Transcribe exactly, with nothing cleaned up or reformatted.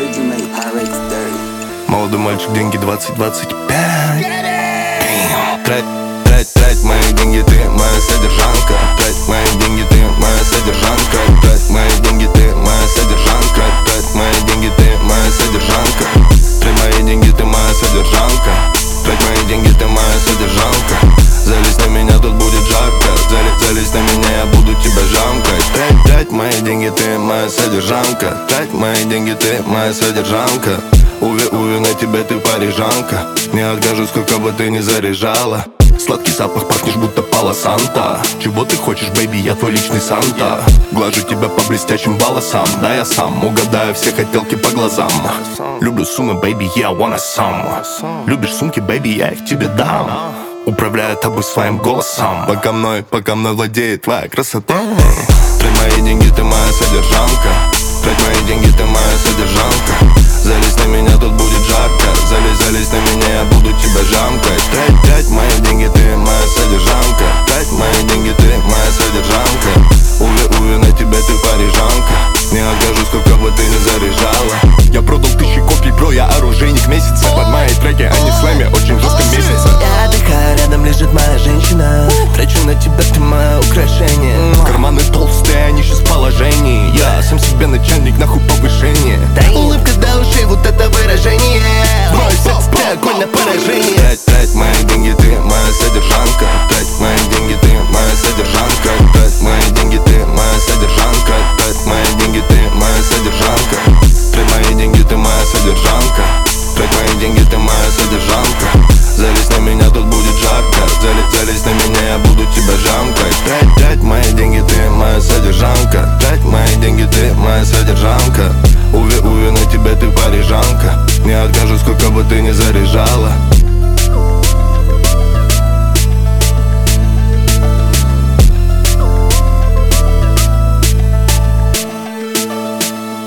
Молодой мальчик, деньги двадцать двадцать пять. Трать, трать, трать мои деньги, ты моя содержанка. Трать мои деньги, ты моя содержанка. Трать мои деньги, ты моя содержанка. Трать мои деньги, ты моя содержанка. Трать мои деньги, ты моя содержанка. Трать мои деньги, ты моя содержанка. Залезь на меня, тут будет жарко. Залезь, залезь на меня, я буду тебя жамкать. Трать, трать мои деньги, ты моя содержанка. Трать мои деньги, ты моя содержанка. Уви, уви, на тебя ты парижанка. Не откажу, сколько бы ты ни заряжала. Сладкий запах, пахнешь будто Пало Санта. Чего ты хочешь, бэйби, я твой личный Санта. Глажу тебя по блестящим волосам. Да, я сам угадаю все хотелки по глазам. Люблю суммы, бэйби, я wanna some. Любишь сумки, бэйби, я их тебе дам. Управляю тобой своим голосом. Пока мной, пока мной владеет твоя красота. Трать мои деньги, ты моя содержанка. Трать мои деньги, ты моя содержанка. Залезь на меня, тут будет жарко. Залезь, залезь на меня, я буду тебя жамкать. Трать, трать мои деньги, ты моя содержанка. Трать мои деньги, ты моя содержанка. Уви, уви, на тебя ты парижанка. Не откажу, сколько бы ты ни заряжала. Я продал тысячи копий, бро, я оружейник месяца. Под мои треки, они в слэме очень жестко месяца. Я отдыхаю, рядом лежит моя женщина. Трачу на тебя, ты мое украшение. Карманы толстые, они сейчас в положении. Я сам себе начальник, нахуй повышение. Улыбка до ушей, вот это выражение. Брось, ты огонь на поражение. Трать, трать мои деньги, ты моя содержанка. Трать мои деньги, ты моя содержанка. Трать мои деньги, ты моя содержанка. Трать мои деньги, ты моя содержанка. Трать мои деньги, ты моя содержанка. Трать мои деньги, ты моя содержанка. Залезь на меня, тут будет жарко. Залезь, залезь на меня, я буду тебя жамкать. Трать, трать мои деньги, ты моя содержанка. Трать мои деньги, ты моя содержанка. Уви, уви, на тебя ты парижанка. Не откажу, сколько бы ты ни заряжала.